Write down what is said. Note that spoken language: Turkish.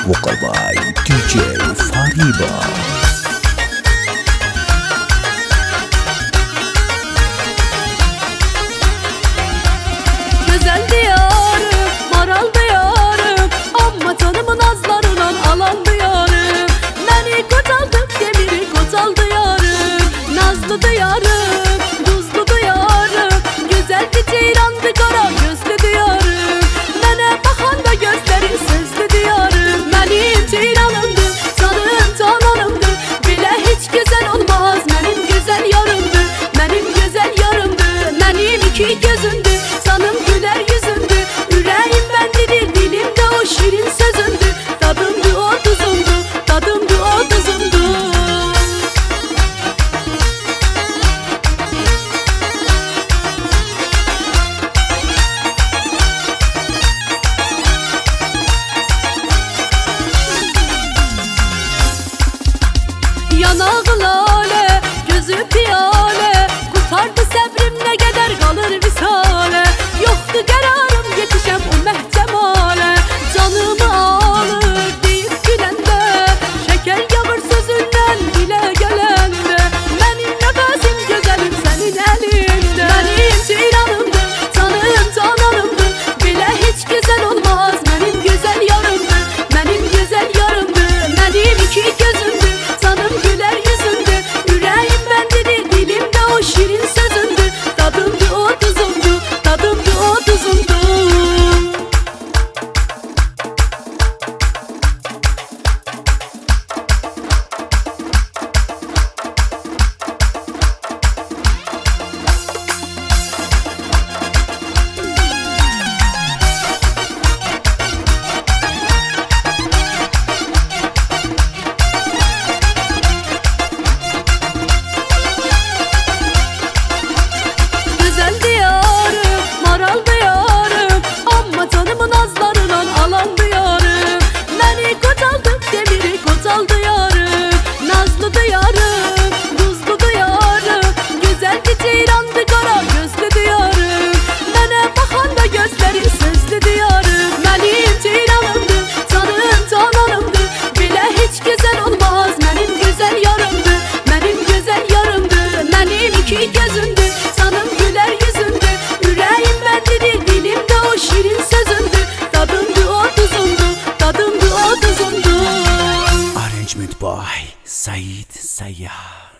Vocal by DJ Fariba. Güzel diyarım, maral diyarım, amma canımın azlarından alan diyarım. Beni kotaldım, demiri kotal diyarım. Nazlı diyarım, tuzlu diyarım, güzel bir ceyrandı, kara gözlü diyarım. Bana bakan da gözleri sözlü diyarım. Benim ceyranımdı, canım cananımdı, bile hiç güzel olmaz. Benim güzel yarımdı, benim güzel yarımdı, benim iki gözümdü, canım güler yüzündü. Yüreğim bendidir, dilimde o şirin sözündü. Tadımdı o tuzumdu, tadımdı o tuzumdu. Yanağı lale, gözü piyale, kurtardı sebrim ne kadar kalır visale. Yoktu kararım yetişem o mehcemale, canımı alır deyip gülende, şeker yağır sözünden dile gelende. Benim nefesim güzelim senin elinde, benim ceyranımdı, canım cananımdı, bile hiç güzel olmaz. Benim güzel yarımdı, benim güzel yarımdı, benim iki gözümdü, canım güler yüzündü. Yüreğim bendedir, dilimde o şirin sözündü. Tadımdı o tuzumdu, tadımdı o tuzumdu. Güzel diyarım, maral diyarım, amma canımın azlarından alan diyarım. Beni kotaldım, demiri kotal diyarım. Nazlı diyarım, tuzlu diyarım, güzel bir ceyrandı, kara gözlü diyarım. Bana bakan da gözleri sözlü diyarım. Benim ceyranımdı, canım cananımdı, bile hiç güzel olmaz. Benim güzel yarımdı, benim güzel yarımdı, benim iki gözümdü, canım güler yüzündü. Yüreğim bendedir, dilimde o şirin sözündü. Tadımdı o tuzumdu, tadımdı o tuzumdu. Arrangement by Said Sayyah.